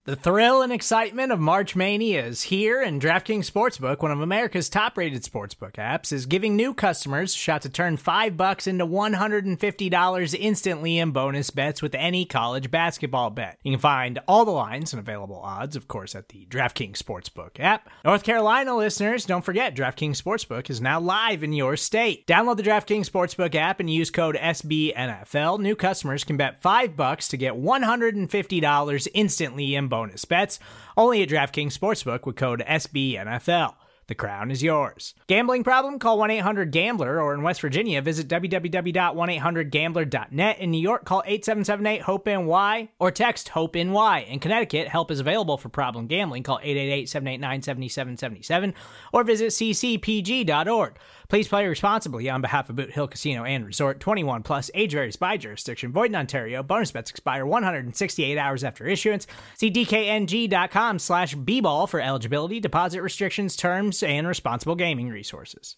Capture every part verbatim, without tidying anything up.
The thrill and excitement of March Mania is here, and DraftKings Sportsbook, one of America's top-rated sportsbook apps, is giving new customers a shot to turn five bucks into one hundred fifty dollars instantly in bonus bets with any college basketball bet. You can find all the lines and available odds, of course, at the DraftKings Sportsbook app. North Carolina listeners, don't forget, DraftKings Sportsbook is now live in your state. Download the DraftKings Sportsbook app and use code S B N F L. New customers can bet five bucks to get one hundred fifty dollars instantly in bonus bets, only at DraftKings Sportsbook with code S B N F L. The crown is yours. Gambling problem? Call one eight hundred gambler, or in West Virginia, visit w w w dot one eight hundred gambler dot net. In New York, call eight seven seven eight hope N Y or text HOPE-NY. In Connecticut, help is available for problem gambling. Call eight eight eight, seven eight nine, seven seven seven seven or visit c c p g dot org. Please play responsibly on behalf of Boot Hill Casino and Resort. twenty-one plus, age varies by jurisdiction. Void in Ontario. Bonus bets expire one hundred sixty-eight hours after issuance. See d k n g dot com slash b ball for eligibility, deposit restrictions, terms, and responsible gaming resources.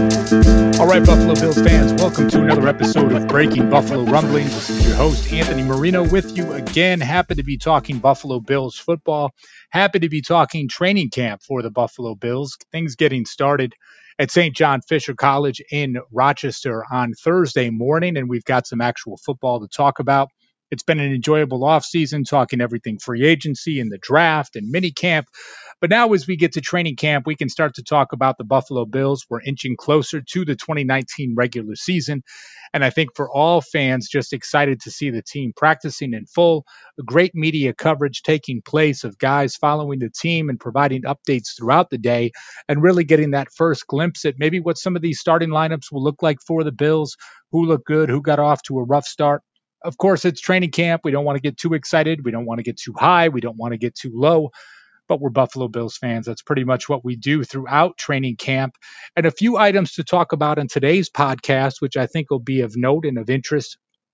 All right, Buffalo Bills fans, welcome to another episode of Breaking Buffalo Rumblings. This is your host, Anthony Marino, with you again. Happy to be talking Buffalo Bills football. Happy to be talking training camp for the Buffalo Bills. Things getting started at Saint John Fisher College in Rochester on Thursday morning, and we've got some actual football to talk about. It's been an enjoyable offseason, talking everything free agency and the draft and mini camp. But now as we get to training camp, we can start to talk about the Buffalo Bills. We're inching closer to the twenty nineteen regular season. And I think for all fans, just excited to see the team practicing in full, great media coverage taking place of guys following the team and providing updates throughout the day, and really getting that first glimpse at maybe what some of these starting lineups will look like for the Bills, who look good, who got off to a rough start. Of course, it's training camp. We don't want to get too excited. We don't want to get too high. We don't want to get too low. But we're Buffalo Bills fans. That's pretty much what we do throughout training camp. And a few items to talk about in today's podcast, which I think will be of note and of interest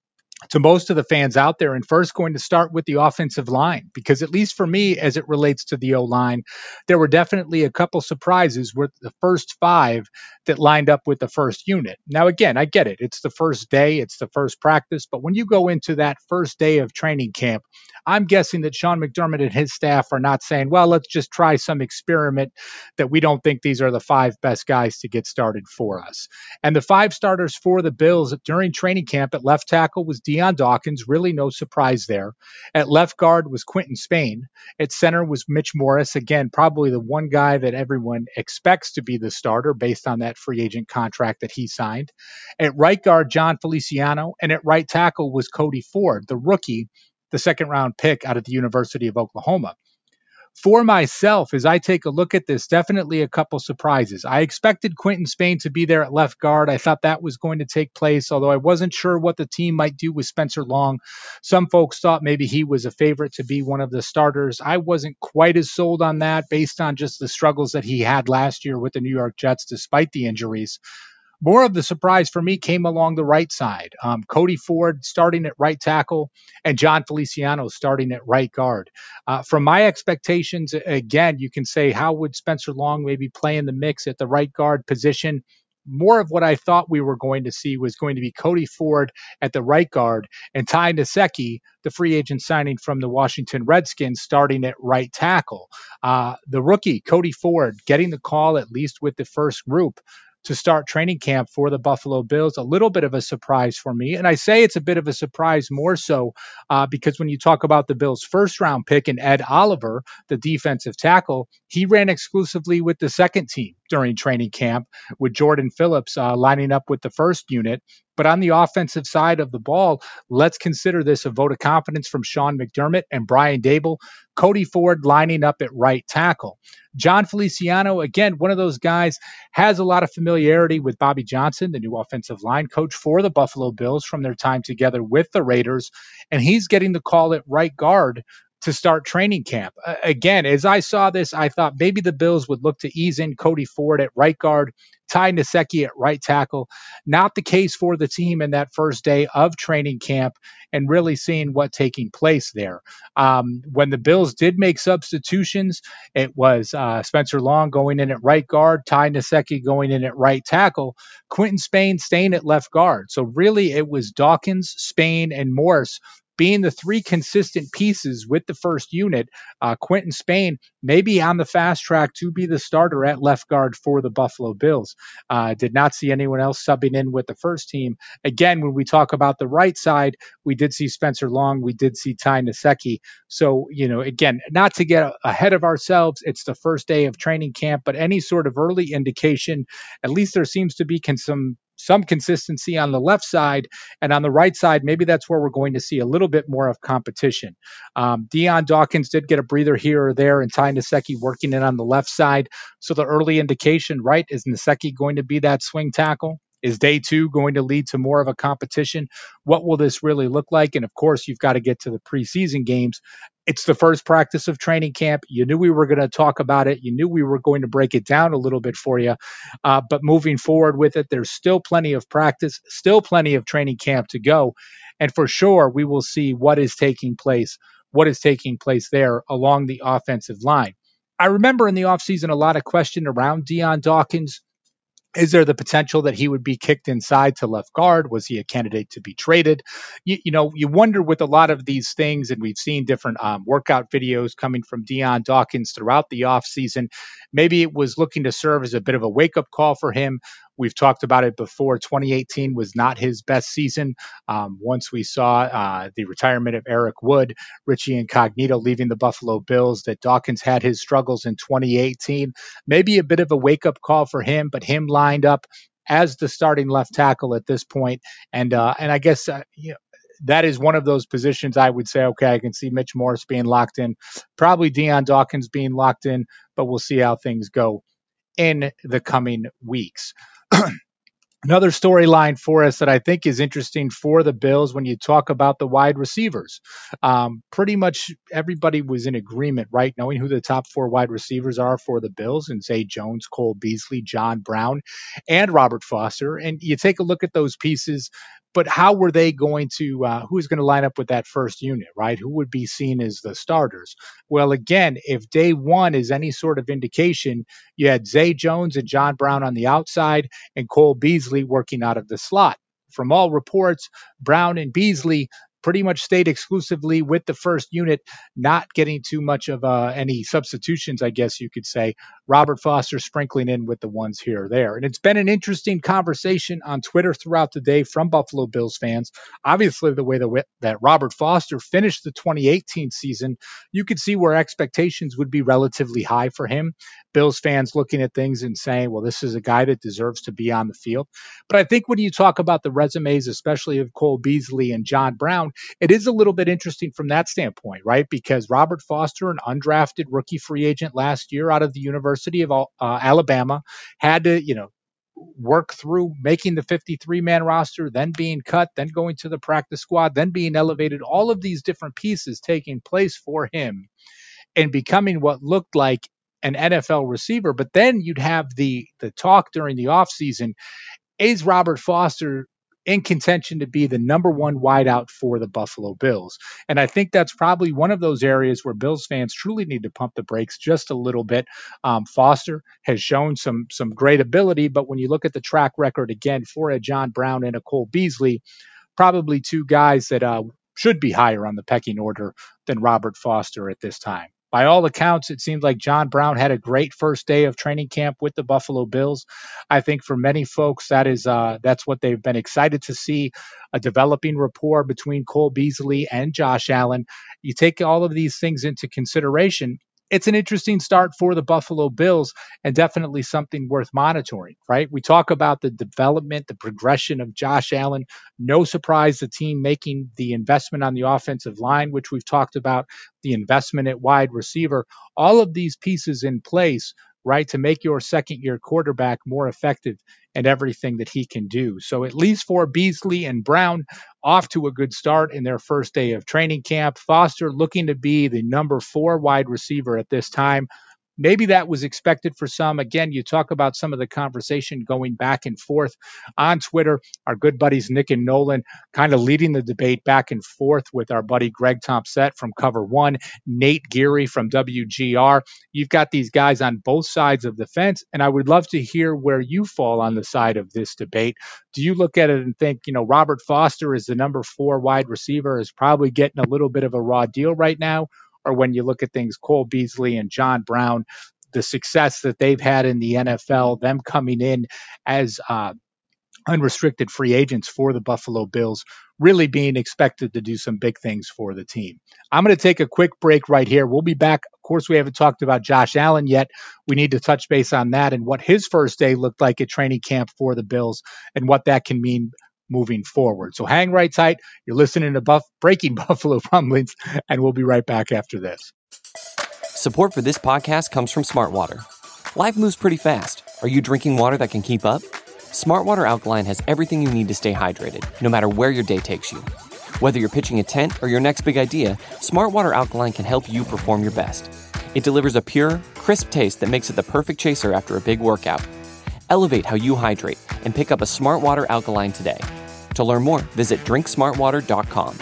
to most of the fans out there. And first, going to start with the offensive line, because at least for me, as it relates to the O-line, there were definitely a couple surprises with the first five that lined up with the first unit. Now, again, I get it. It's the first day. It's the first practice. But when you go into that first day of training camp, I'm guessing that Sean McDermott and his staff are not saying, well, let's just try some experiment that we don't think these are the five best guys to get started for us. And the five starters for the Bills during training camp at left tackle was Deion Dawkins, really no surprise there. At left guard was Quinton Spain. At center was Mitch Morris. Again, probably the one guy that everyone expects to be the starter based on that free agent contract that he signed. At right guard, John Feliciano. And at right tackle was Cody Ford, the rookie, the second round pick out of the University of Oklahoma. For myself, as I take a look at this, definitely a couple surprises. I expected Quinton Spain to be there at left guard. I thought that was going to take place, although I wasn't sure what the team might do with Spencer Long. Some folks thought maybe he was a favorite to be one of the starters. I wasn't quite as sold on that based on just the struggles that he had last year with the New York Jets despite the injuries. More of the surprise for me came along the right side. Um, Cody Ford starting at right tackle and John Feliciano starting at right guard. Uh, from my expectations, again, you can say, how would Spencer Long maybe play in the mix at the right guard position? More of what I thought we were going to see was going to be Cody Ford at the right guard and Ty Nsekhe, the free agent signing from the Washington Redskins, starting at right tackle. Uh, the rookie, Cody Ford, getting the call at least with the first group to start training camp for the Buffalo Bills. A little bit of a surprise for me. And I say it's a bit of a surprise more so uh, because when you talk about the Bills' first round pick and Ed Oliver, the defensive tackle, he ran exclusively with the second team during training camp with Jordan Phillips uh, lining up with the first unit. But on the offensive side of the ball, let's consider this a vote of confidence from Sean McDermott and Brian Daboll. Cody Ford lining up at right tackle. John Feliciano, again, one of those guys, has a lot of familiarity with Bobby Johnson, the new offensive line coach for the Buffalo Bills from their time together with the Raiders. And he's getting the call at right guard to start training camp. Uh, again, as I saw this, I thought maybe the Bills would look to ease in Cody Ford at right guard, Ty Nsekhe at right tackle. Not the case for the team in that first day of training camp, and really seeing what taking place there. Um, when the Bills did make substitutions, it was uh, Spencer Long going in at right guard, Ty Nsekhe going in at right tackle, Quinton Spain staying at left guard. So really it was Dawkins, Spain, and Morris being the three consistent pieces with the first unit, uh, Quinton Spain may be on the fast track to be the starter at left guard for the Buffalo Bills. Uh, did not see anyone else subbing in with the first team. Again, when we talk about the right side, we did see Spencer Long, we did see Ty Nsekhe. So, you know, again, not to get ahead of ourselves, it's the first day of training camp, but any sort of early indication, at least there seems to be con- some some consistency on the left side, and on the right side, maybe that's where we're going to see a little bit more of competition. Um, Dion Dawkins did get a breather here or there, and Ty Nsekhe working in on the left side. So the early indication, right, is Nsekhe going to be that swing tackle? Is day two going to lead to more of a competition? What will this really look like? And of course, you've got to get to the preseason games. It's the first practice of training camp. You knew we were going to talk about it. You knew we were going to break it down a little bit for you. Uh, but moving forward with it, there's still plenty of practice, still plenty of training camp to go. And for sure, we will see what is taking place, what is taking place there along the offensive line. I remember in the offseason a lot of question around Dion Dawkins. Is there the potential that he would be kicked inside to left guard? Was he a candidate to be traded? You, you know, you wonder with a lot of these things, and we've seen different um, workout videos coming from Dion Dawkins throughout the offseason. Maybe it was looking to serve as a bit of a wake-up call for him. We've talked about it before. twenty eighteen was not his best season. Um, once we saw uh, the retirement of Eric Wood, Richie Incognito leaving the Buffalo Bills, that Dawkins had his struggles in twenty eighteen. Maybe a bit of a wake-up call for him, but him lined up as the starting left tackle at this point. And uh, and I guess uh, you know, that is one of those positions I would say, okay, I can see Mitch Morse being locked in, probably Dion Dawkins being locked in, but we'll see how things go in the coming weeks. Another storyline for us that I think is interesting for the Bills when you talk about the wide receivers. Um, pretty much everybody was in agreement, right? Knowing who the top four wide receivers are for the Bills, and Zay Jones, Cole Beasley, John Brown, and Robert Foster. And you take a look at those pieces, but how were they going to, uh, who's going to line up with that first unit, right? Who would be seen as the starters? Well, again, if day one is any sort of indication, you had Zay Jones and John Brown on the outside and Cole Beasley working out of the slot. From all reports, Brown and Beasley pretty much stayed exclusively with the first unit, not getting too much of uh, any substitutions, I guess you could say. Robert Foster sprinkling in with the ones here or there. And it's been an interesting conversation on Twitter throughout the day from Buffalo Bills fans. Obviously, the way the, that Robert Foster finished the twenty eighteen season, you could see where expectations would be relatively high for him. Bills fans looking at things and saying, well, this is a guy that deserves to be on the field. But I think when you talk about the resumes, especially of Cole Beasley and John Brown, it is a little bit interesting from that standpoint, right? Because Robert Foster, an undrafted rookie free agent last year out of the University of uh, Alabama, had to, you know, work through making the fifty-three man roster, then being cut, then going to the practice squad, then being elevated, all of these different pieces taking place for him and becoming what looked like an N F L receiver. But then you'd have the the talk during the offseason, is Robert Foster in contention to be the number one wideout for the Buffalo Bills? And I think that's probably one of those areas where Bills fans truly need to pump the brakes just a little bit. Um, Foster has shown some some great ability, but when you look at the track record again for a John Brown and a Cole Beasley, probably two guys that uh, should be higher on the pecking order than Robert Foster at this time. By all accounts, it seems like John Brown had a great first day of training camp with the Buffalo Bills. I think for many folks, that is uh, that's what they've been excited to see, a developing rapport between Cole Beasley and Josh Allen. You take all of these things into consideration, it's an interesting start for the Buffalo Bills and definitely something worth monitoring, right? We talk about the development, the progression of Josh Allen. No surprise the team making the investment on the offensive line, which we've talked about, the investment at wide receiver, all of these pieces in place, right, to make your second year quarterback more effective in everything that he can do. So at least for Beasley and Brown, off to a good start in their first day of training camp. Foster looking to be the number four wide receiver at this time. Maybe that was expected for some. Again, you talk about some of the conversation going back and forth on Twitter. Our good buddies Nick and Nolan kind of leading the debate back and forth with our buddy Greg Thompson from Cover One, Nate Geary from W G R. You've got these guys on both sides of the fence, and I would love to hear where you fall on the side of this debate. Do you look at it and think, you know, Robert Foster is the number four wide receiver, is probably getting a little bit of a raw deal right now? Or when you look at things, Cole Beasley and John Brown, the success that they've had in the N F L, them coming in as uh, unrestricted free agents for the Buffalo Bills, really being expected to do some big things for the team. I'm going to take a quick break right here. We'll be back. Of course, we haven't talked about Josh Allen yet. We need to touch base on that and what his first day looked like at training camp for the Bills and what that can mean moving forward. So hang right tight. You're listening to Buff- Breaking Buffalo Rumblings, and we'll be right back after this. Support for this podcast comes from Smartwater. Life moves pretty fast. Are you drinking water that can keep up? Smartwater Alkaline has everything you need to stay hydrated, no matter where your day takes you. Whether you're pitching a tent or your next big idea, Smartwater Alkaline can help you perform your best. It delivers a pure, crisp taste that makes it the perfect chaser after a big workout. Elevate how you hydrate and pick up a Smartwater Alkaline today. To learn more, visit drink smartwater dot com.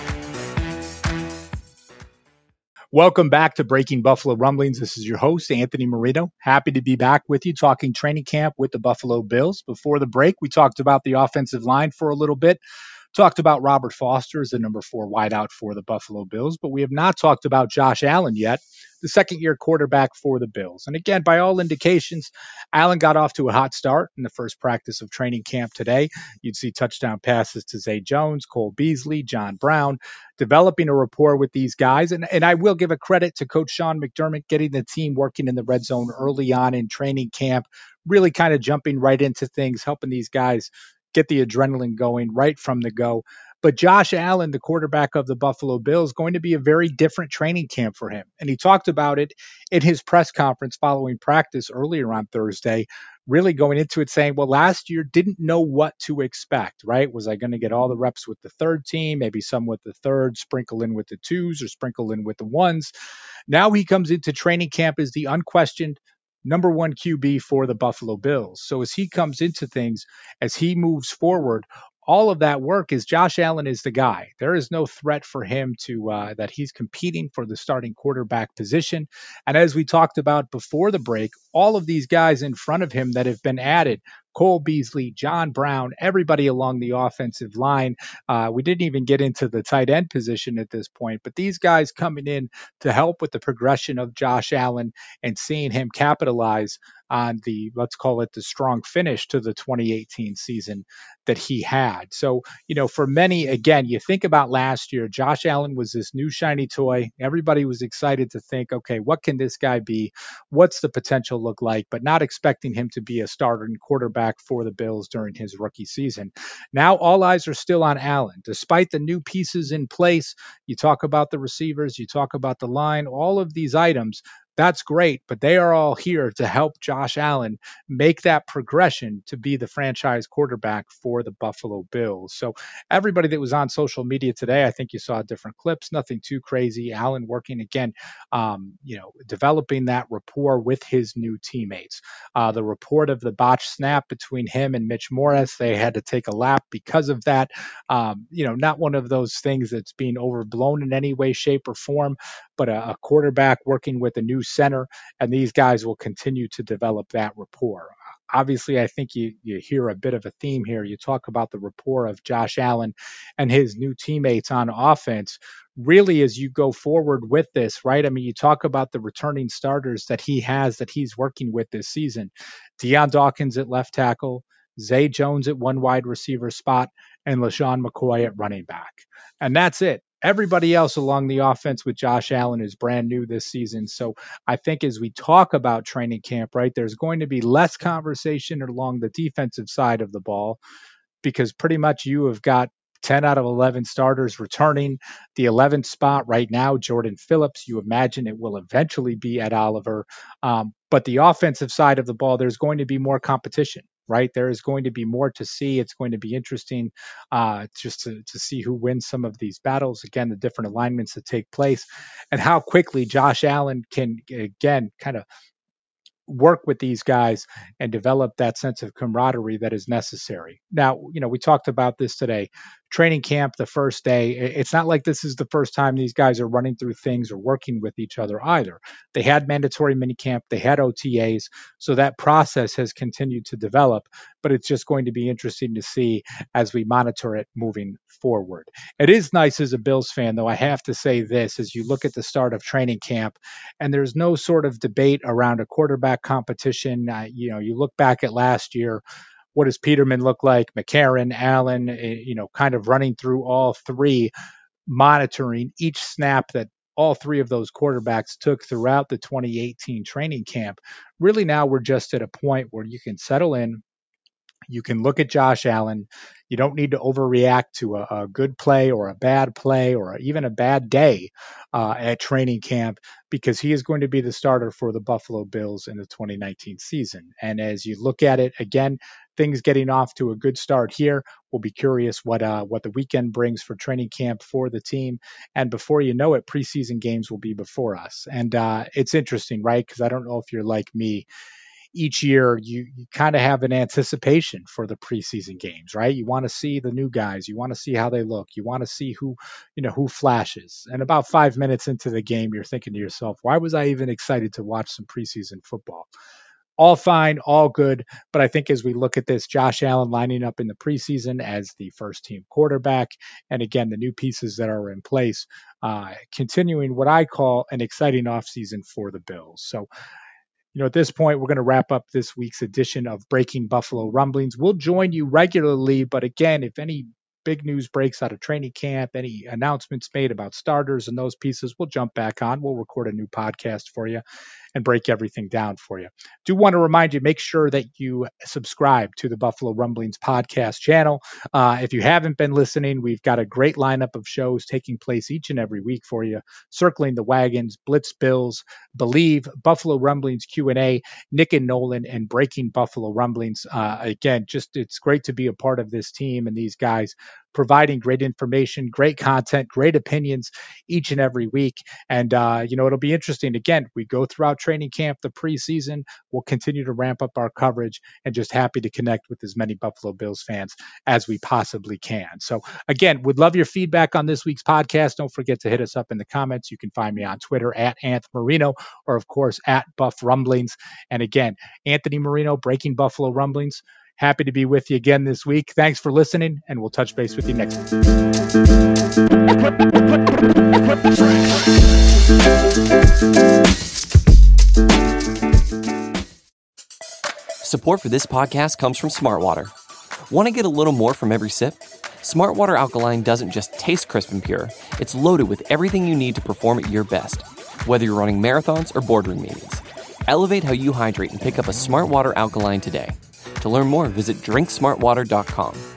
Welcome back to Breaking Buffalo Rumblings. This is your host, Anthony Marino. Happy to be back with you talking training camp with the Buffalo Bills. Before the break, we talked about the offensive line for a little bit. Talked about Robert Foster as the number four wideout for the Buffalo Bills, but we have not talked about Josh Allen yet, the second-year quarterback for the Bills. And again, by all indications, Allen got off to a hot start in the first practice of training camp today. You'd see touchdown passes to Zay Jones, Cole Beasley, John Brown, developing a rapport with these guys. And, and I will give a credit to Coach Sean McDermott getting the team working in the red zone early on in training camp, really kind of jumping right into things, helping these guys get the adrenaline going right from the go. But Josh Allen, the quarterback of the Buffalo Bills, going to be a very different training camp for him. And he talked about it in his press conference following practice earlier on Thursday, really going into it saying, well, last year didn't know what to expect, right? Was I going to get all the reps with the third team, maybe some with the third, sprinkle in with the twos or sprinkle in with the ones? Now he comes into training camp as the unquestioned number one Q B for the Buffalo Bills. So as he comes into things, as he moves forward, all of that work is Josh Allen is the guy. There is no threat for him to uh, that he's competing for the starting quarterback position. And as we talked about before the break, all of these guys in front of him that have been added, Cole Beasley, John Brown, everybody along the offensive line. Uh, we didn't even get into the tight end position at this point, but these guys coming in to help with the progression of Josh Allen and seeing him capitalize on the, let's call it the strong finish to the twenty eighteen season that he had. So, you know, for many, again, you think about last year, Josh Allen was this new shiny toy. Everybody was excited to think, okay, what can this guy be? What's the potential look like? But not expecting him to be a starting quarterback for the Bills during his rookie season. Now all eyes are still on Allen. Despite the new pieces in place, you talk about the receivers, you talk about the line, all of these items, that's great, but they are all here to help Josh Allen make that progression to be the franchise quarterback for the Buffalo Bills. So everybody that was on social media today, I think you saw different clips, nothing too crazy. Allen working again, um, you know, developing that rapport with his new teammates. Uh, the report of the botched snap between him and Mitch Morris, they had to take a lap because of that. Um, you know, not one of those things that's being overblown in any way, shape, or form, but a, a quarterback working with a new center, and these guys will continue to develop that rapport. Obviously, I think you you hear a bit of a theme here. You talk about the rapport of Josh Allen and his new teammates on offense. Really, as you go forward with this, right? I mean, you talk about the returning starters that he has that he's working with this season. Deion Dawkins at left tackle, Zay Jones at one wide receiver spot, and LaShawn McCoy at running back. And that's it. Everybody else along the offense with Josh Allen is brand new this season. So I think as we talk about training camp, right, there's going to be less conversation along the defensive side of the ball because pretty much you have got ten out of eleven starters returning. The eleventh spot right now, Jordan Phillips, you imagine it will eventually be Ed Oliver. Um, but the offensive side of the ball, there's going to be more competition. Right. There is going to be more to see. It's going to be interesting uh, just to, to see who wins some of these battles. Again, the different alignments that take place and how quickly Josh Allen can, again, kind of work with these guys and develop that sense of camaraderie that is necessary. Now, you know, we talked about this today. Training camp, the first day, it's not like this is the first time these guys are running through things or working with each other either. They had mandatory minicamp, they had O T As, so that process has continued to develop, but it's just going to be interesting to see as we monitor it moving forward. It is nice as a Bills fan, though, I have to say this, as you look at the start of training camp, and there's no sort of debate around a quarterback competition. Uh, you know, you look back at last year, what does Peterman look like? McCarron, Allen, you know, kind of running through all three, monitoring each snap that all three of those quarterbacks took throughout the twenty eighteen training camp. Really now we're just at a point where you can settle in. You can look at Josh Allen. You don't need to overreact to a, a good play or a bad play or even a bad day uh, at training camp, because he is going to be the starter for the Buffalo Bills in the twenty nineteen season. And as you look at it, again, things getting off to a good start here. We'll be curious what uh, what the weekend brings for training camp for the team. And before you know it, preseason games will be before us. And uh, it's interesting, right? Because I don't know if you're like me. Each year you, you kind of have an anticipation for the preseason games, right? You want to see the new guys. You want to see how they look. You want to see who, you know, who flashes. And about five minutes into the game, you're thinking to yourself, why was I even excited to watch some preseason football? All fine, all good. But I think as we look at this, Josh Allen lining up in the preseason as the first team quarterback, and again, the new pieces that are in place, uh, continuing what I call an exciting offseason for the Bills. So, you know, at this point, we're going to wrap up this week's edition of Breaking Buffalo Rumblings. We'll join you regularly, but again, if any big news breaks out of training camp, any announcements made about starters and those pieces, we'll jump back on. We'll record a new podcast for you and break everything down for you. Do want to remind you, make sure that you subscribe to the Buffalo Rumblings podcast channel. Uh, if you haven't been listening, we've got a great lineup of shows taking place each and every week for you. Circling the Wagons, Blitz Bills, Believe, Buffalo Rumblings Q and A, Nick and Nolan, and Breaking Buffalo Rumblings. Uh, again, just it's great to be a part of this team and these guys providing great information, great content, great opinions each and every week. And, uh, you know, it'll be interesting. Again, we go throughout training camp, the preseason. We'll continue to ramp up our coverage, and just happy to connect with as many Buffalo Bills fans as we possibly can. So, again, would love your feedback on this week's podcast. Don't forget to hit us up in the comments. You can find me on Twitter at Anth Marino, or, of course, at Buff Rumblings. And, again, Anthony Marino, Breaking Buffalo Rumblings. Happy to be with you again this week. Thanks for listening, and we'll touch base with you next week. Support for this podcast comes from Smartwater. Want to get a little more from every sip? Smartwater Alkaline doesn't just taste crisp and pure. It's loaded with everything you need to perform at your best, whether you're running marathons or boardroom meetings. Elevate how you hydrate and pick up a Smartwater Alkaline today. To learn more, visit drink smart water dot com.